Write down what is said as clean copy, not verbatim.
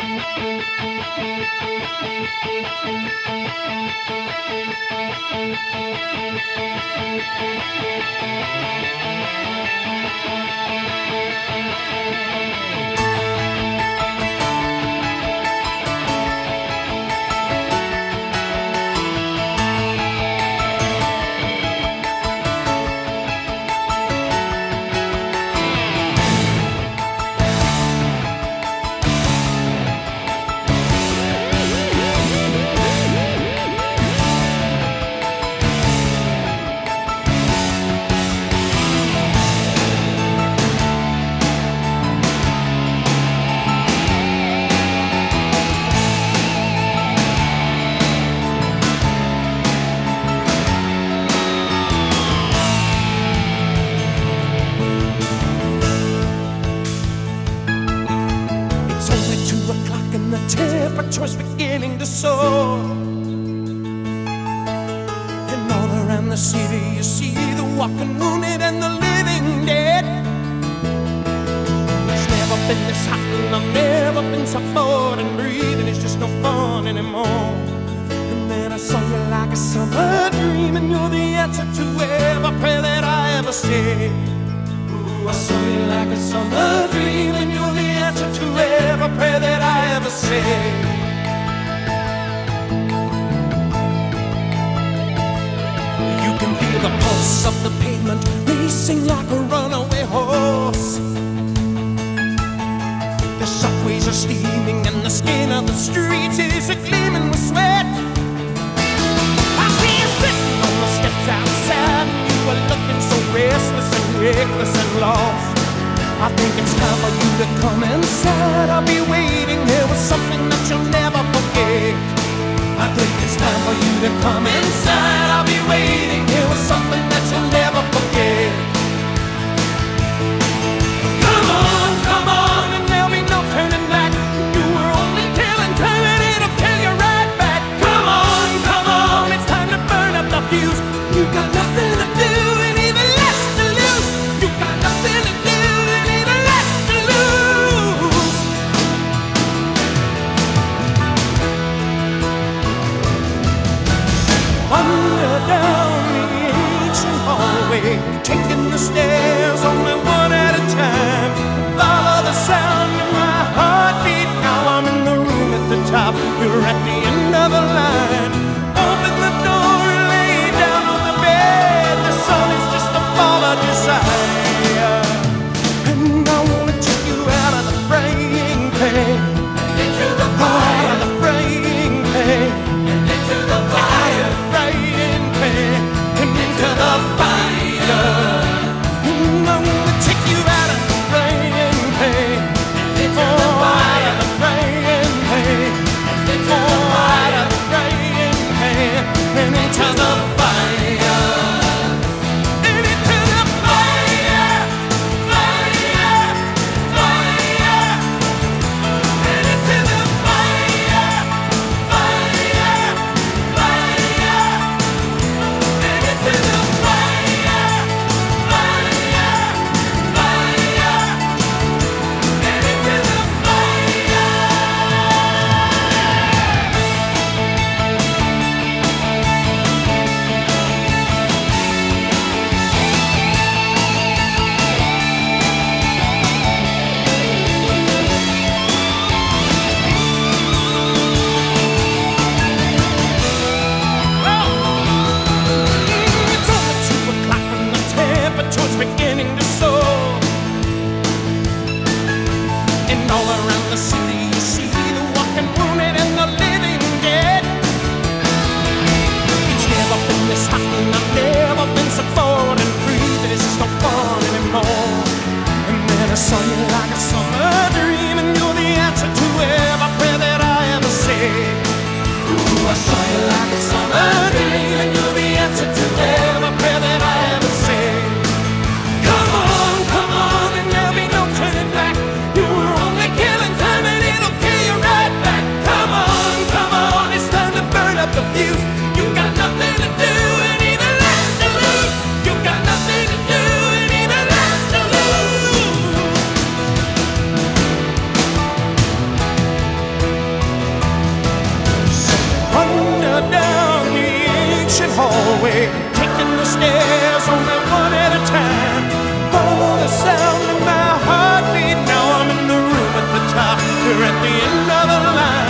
Temperature's beginning to soar, and all around the city you see the walking wounded and the living dead. It's never been this hot and I've never been so bored, and breathing is just no fun anymore. And then I saw you like a summer dream, and you're the answer to every prayer that I ever said. Ooh, I saw you like a summer dream, and you're the answer to every prayer that I ever said. You can feel the pulse of the pavement racing like a runaway horse. The subways are steaming and the skin of the streets is gleaming with sweat. I see you sitting on the steps outside, and you are looking so restless and reckless and lost. I think it's time for you to come inside. I'll be waiting here with something that you'll never forget. I think it's time for you to come inside. I'll be waiting here with something that you'll never forget. Come on, and there'll be no turning back. You were only killing time, and it'll kill you right back. Come on, it's time to burn up the fuse. You got nothing to do and even less to lose. You got nothing to do and even less to lose. Wander down the ancient hallway, taking the stairs only one at a time. Follow the sound of my heartbeat. Now I'm in the room at the top. You're at the end of the line. Open the door and lay down on the bed. The sun is just a ball of desire, and I wanna take you out of the frying pan and into the fire. Out of the frying pan and into the fire. Out of the frying pan and into the fire. And I wanna take you out of the frying pan and into the fire. Out of the frying pan and into the fire. Out of the frying pan and into the fire. And into the fire, fire, fire. And into the fire, fire, fire. And into the fire, fire, fire. And into the fire. It's only 2 o'clock and the temperature's beginning to soar, and all around the city you see the walking wounded and the living dead. It's never been this hot and I've never been so bored, and breathing is just no fun anymore. And then I saw you like a summer dream, and you're the answer to every prayer that I ever said. Ooh, I saw you like a summer dream, and you're the answer to every prayer that I ever said. Come on, and there'll be no turning back. You were only killing time, and it'll kill you right back. Come on, it's time to burn up the fuse. You got nothing to do and even less to lose. You got nothing to do and even less to lose. hallway, taking the stairs only one at a time. Follow the sound of my heartbeat. Now I'm in the room at the top. We're at the end of the line.